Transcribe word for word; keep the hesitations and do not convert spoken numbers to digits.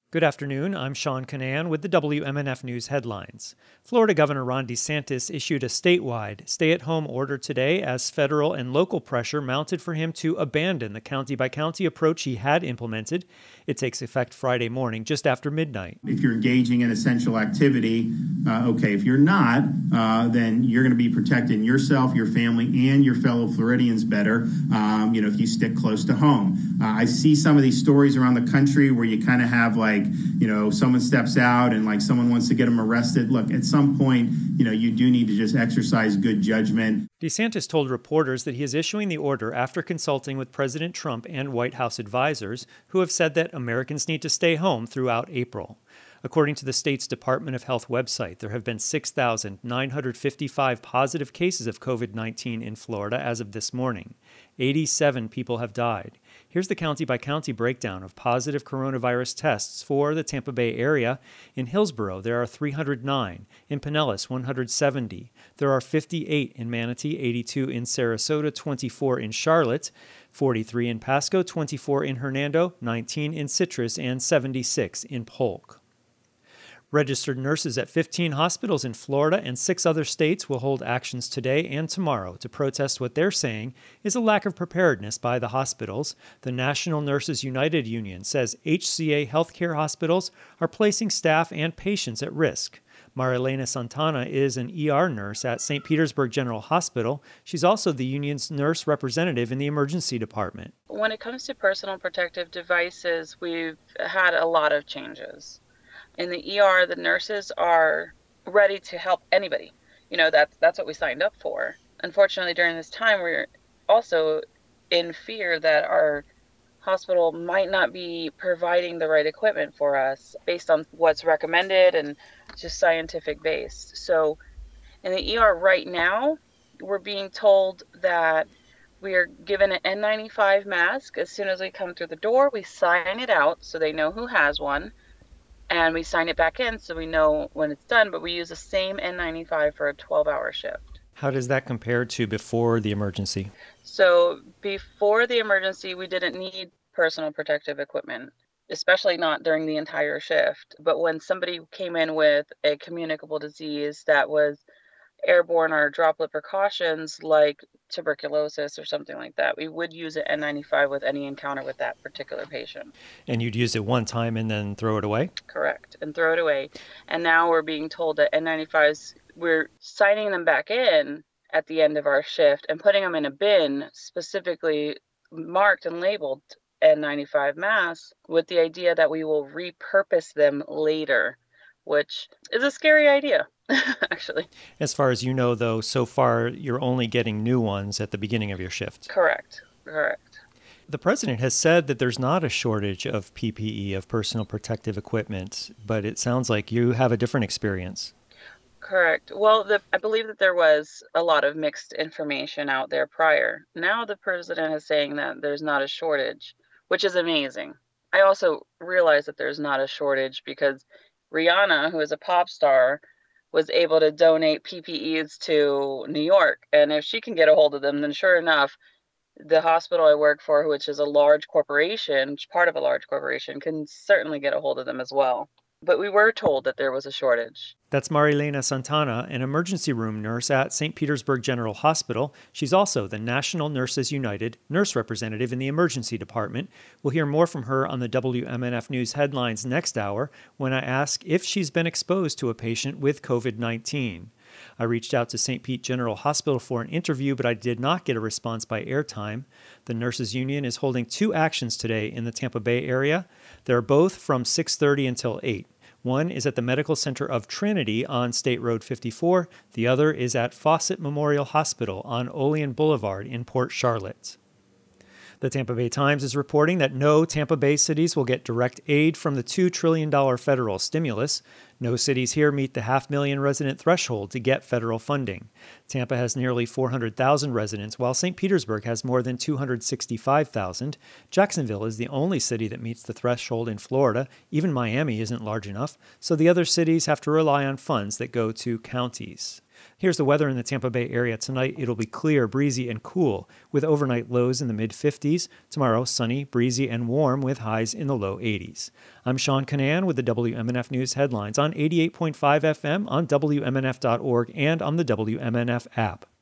Good afternoon. I'm Sean Canan with the W M N F News headlines. Florida Governor Ron DeSantis issued a statewide stay-at-home order today as federal and local pressure mounted for him to abandon the county-by-county approach he had implemented. It takes effect Friday morning, just after midnight. If you're engaging in essential activity, uh, okay. If you're not, uh, then you're going to be protecting yourself, your family, and your fellow Floridians better, um, you know, if you stick close to home. Uh, I see some of these stories around the country where you kind of have like, you know, someone steps out and like someone wants to get them arrested. Look, at some point, you know, you do need to just exercise good judgment. DeSantis told reporters that he is issuing the order after consulting with President Trump and White House advisors who have said that Americans need to stay home throughout April. According to the state's Department of Health website, there have been six thousand nine hundred fifty-five positive cases of covid nineteen in Florida as of this morning. eighty-seven people have died. Here's the county-by-county breakdown of positive coronavirus tests for the Tampa Bay area. In Hillsborough, there are three hundred nine. In Pinellas, one hundred seventy. There are fifty-eight in Manatee, eighty-two in Sarasota, twenty-four in Charlotte, forty-three in Pasco, twenty-four in Hernando, nineteen in Citrus, and seventy-six in Polk. Registered nurses at fifteen hospitals in Florida and six other states will hold actions today and tomorrow to protest what they're saying is a lack of preparedness by the hospitals. The National Nurses United Union says H C A healthcare hospitals are placing staff and patients at risk. Marilena Santana is an E R nurse at Saint Petersburg General Hospital. She's also the union's nurse representative in the emergency department. When it comes to personal protective devices, we've had a lot of changes. In the E R, the nurses are ready to help anybody. You know, that's, that's what we signed up for. Unfortunately, during this time, we're also in fear that our hospital might not be providing the right equipment for us based on what's recommended and just scientific based. So in the E R right now, we're being told that we are given an N ninety-five mask. As soon as we come through the door, we sign it out so they know who has one. And we sign it back in so we know when it's done, but we use the same N ninety-five for a twelve-hour shift. How does that compare to before the emergency? So before the emergency, we didn't need personal protective equipment, especially not during the entire shift. But when somebody came in with a communicable disease that was airborne or droplet precautions like tuberculosis or something like that, we would use an N ninety-five with any encounter with that particular patient. And you'd use it one time and then throw it away? Correct, and throw it away. And now we're being told that N ninety-fives, we're signing them back in at the end of our shift and putting them in a bin specifically marked and labeled N ninety-five masks with the idea that we will repurpose them later, which is a scary idea, actually. As far as you know, though, so far you're only getting new ones at the beginning of your shift. Correct, correct. The president has said that there's not a shortage of P P E, of personal protective equipment, but it sounds like you have a different experience. Correct. Well, the, I believe that there was a lot of mixed information out there prior. Now the president is saying that there's not a shortage, which is amazing. I also realize that there's not a shortage because Rihanna, who is a pop star, was able to donate P P Es to New York. And if she can get a hold of them, then sure enough, the hospital I work for, which is a large corporation, part of a large corporation, can certainly get a hold of them as well. But we were told that there was a shortage. That's Marilena Santana, an emergency room nurse at Saint Petersburg General Hospital. She's also the National Nurses United nurse representative in the emergency department. We'll hear more from her on the W M N F News headlines next hour when I ask if she's been exposed to a patient with covid nineteen. I reached out to Saint Pete General Hospital for an interview, but I did not get a response by airtime. The Nurses Union is holding two actions today in the Tampa Bay area. They're both from six thirty until eight. One is at the Medical Center of Trinity on State Road fifty-four. The other is at Fawcett Memorial Hospital on Olean Boulevard in Port Charlotte. The Tampa Bay Times is reporting that no Tampa Bay cities will get direct aid from the two trillion dollars federal stimulus. No cities here meet the half-million resident threshold to get federal funding. Tampa has nearly four hundred thousand residents, while Saint Petersburg has more than two hundred sixty-five thousand. Jacksonville is the only city that meets the threshold in Florida. Even Miami isn't large enough, so the other cities have to rely on funds that go to counties. Here's the weather in the Tampa Bay area tonight. It'll be clear, breezy, and cool, with overnight lows in the mid-fifties. Tomorrow, sunny, breezy, and warm, with highs in the low eighties. I'm Sean Canan with the W M N F News headlines on eighty-eight point five F M, on W M N F dot org, and on the W M N F app.